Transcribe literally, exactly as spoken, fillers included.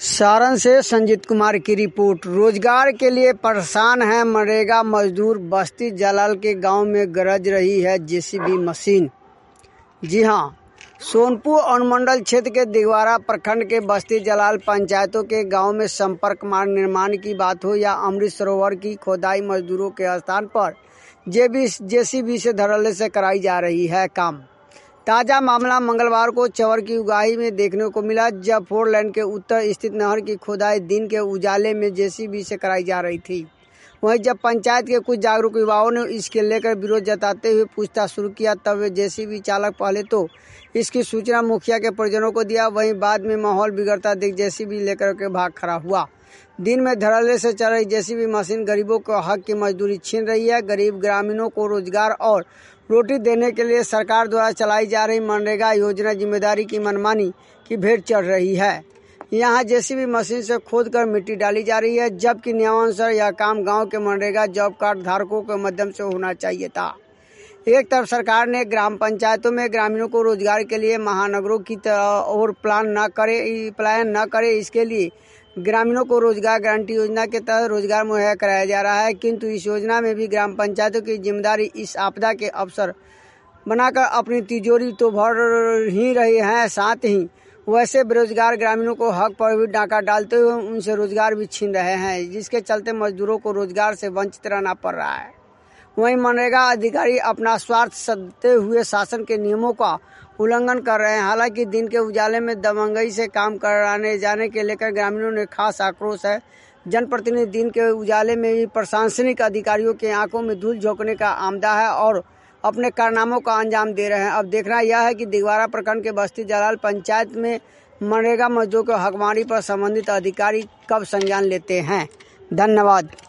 सारण से संजीत कुमार की रिपोर्ट। रोजगार के लिए परेशान हैं मनरेगा मजदूर। बस्ती जलाल के गांव में गरज रही है जेसीबी मशीन। जी हां, सोनपुर अनुमंडल क्षेत्र के दिगवारा प्रखंड के बस्ती जलाल पंचायतों के गांव में संपर्क मार्ग निर्माण की बात हो या अमृत सरोवर की खोदाई, मजदूरों के स्थान पर जेसीबी से धड़ल्ले से कराई जा रही है काम। ताजा मामला मंगलवार को चवर की उगाही में देखने को मिला, जब फोर लेन के उत्तर स्थित नहर की खोदाई दिन के उजाले में जेसीबी से कराई जा रही थी। वहीं जब पंचायत के कुछ जागरूक युवाओं ने इसके लेकर विरोध जताते हुए पूछताछ शुरू किया, तब वे जेसीबी चालक पहले तो इसकी सूचना मुखिया के परिजनों को दिया, वहीं बाद में माहौल बिगड़ता देख जेसीबी लेकर के भाग खड़ा हुआ। दिन में धड़ल्ले से चल रही जेसीबी मशीन गरीबों को हक की मजदूरी छीन रही है। गरीब ग्रामीणों को रोजगार और रोटी देने के लिए सरकार द्वारा चलाई जा रही मनरेगा योजना जिम्मेदारी की मनमानी की भेंट चढ़ रही है। यहाँ जेसीबी मशीन से खोदकर मिट्टी डाली जा रही है, जबकि नियमानुसार यह काम गांव के मनरेगा जॉब कार्ड धारकों के माध्यम से होना चाहिए था। एक तरफ सरकार ने ग्राम पंचायतों में ग्रामीणों को रोजगार के लिए महानगरों की तरह और प्लान न करे प्लान न करे इसके लिए ग्रामीणों को रोजगार गारंटी योजना के तहत रोजगार मुहैया कराया जा रहा है, किंतु इस योजना में भी ग्राम पंचायतों की जिम्मेदारी इस आपदा के अवसर बनाकर अपनी तिजोरी तो भर ही रहे हैं, साथ ही वैसे बेरोजगार ग्रामीणों को हक पर भी डाका डालते हुए उनसे रोजगार भी छीन रहे हैं, जिसके चलते मजदूरों को रोजगार से वंचित रहना पड़ रहा है। वहीं मनरेगा अधिकारी अपना स्वार्थ सदते हुए शासन के नियमों का उल्लंघन कर रहे हैं। हालांकि दिन के उजाले में दबंगई से काम कराने जाने के लेकर ग्रामीणों ने खास आक्रोश है। जनप्रतिनिधि दिन के उजाले में भी प्रशासनिक अधिकारियों के आंखों में धूल झोंकने का आमदा है और अपने कारनामों का अंजाम दे रहे हैं। अब देखना यह है कि दिगवारा प्रखंड के बस्ती जलाल पंचायत में मनरेगा मजदूरों के हकमारी पर संबंधित अधिकारी कब संज्ञान लेते हैं। धन्यवाद।